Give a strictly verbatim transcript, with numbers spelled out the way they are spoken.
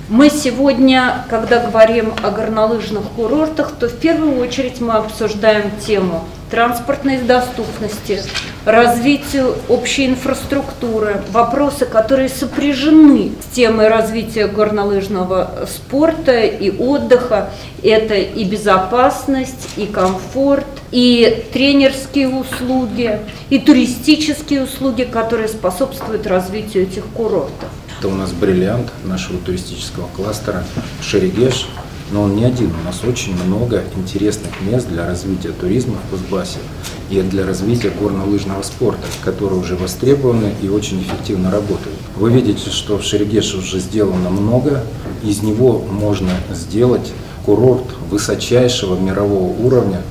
Мы сегодня, когда говорим о горнолыжных курортах, то в первую очередь мы обсуждаем тему транспортной доступности, развитию общей инфраструктуры, вопросы, которые сопряжены с темой развития горнолыжного спорта и отдыха. Это и безопасность, и комфорт, и тренерские услуги, и туристические услуги, которые способствуют развитию этих курортов. Это у нас бриллиант нашего туристического кластера Шерегеш, но он не один. У нас очень много интересных мест для развития туризма в Кузбассе и для развития горнолыжного спорта, которые уже востребованы и очень эффективно работают. Вы видите, что в Шерегеше уже сделано много, из него можно сделать курорт высочайшего мирового уровня.